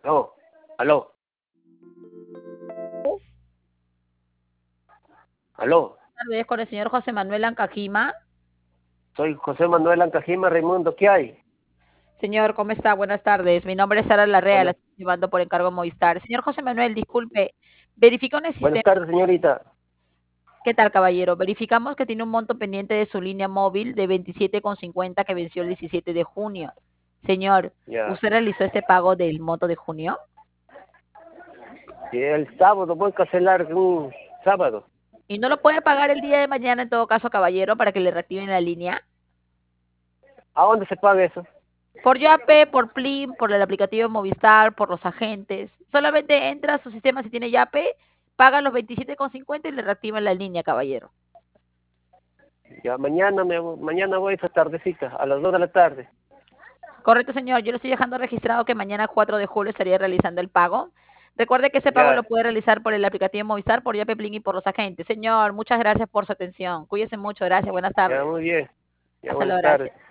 No, aló, aló. Tardes con el señor José Manuel Ancajima. Soy José Manuel Ancajima Raimundo. ¿Qué hay? Señor, ¿cómo está? Buenas tardes. Mi nombre es Sara Larrea, la Buenas, estoy llevando por encargo Movistar. Señor José Manuel, disculpe, verificó en el buenas sistema. tardes, señorita. ¿Qué tal, caballero? Verificamos que tiene un monto pendiente de su línea móvil de 27,50 que venció el 17 de junio. Señor, Ya. ¿usted realizó este pago del monto de junio? Y el sábado voy a cancelar un sábado. ¿Y no lo puede pagar el día de mañana en todo caso, caballero, para que le reactiven la línea? ¿A dónde se paga eso? Por Yape, por Plim, por el aplicativo de Movistar, por los agentes. Solamente entra a su sistema si tiene Yape, paga los 27,50 y le reactivan la línea, caballero. Ya mañana voy esa tardecita, a las 2 de la tarde. Correcto, señor. Yo le estoy dejando registrado que mañana 4 de julio estaría realizando el pago. Recuerde que ese pago lo Ya, puede realizar por el aplicativo de Movistar, por Yape, Plim y por los agentes. Señor, muchas gracias por su atención. Cuídese mucho. Gracias. Buenas ya, tardes. muy bien. Ya, Hasta buenas luego. tardes. Gracias.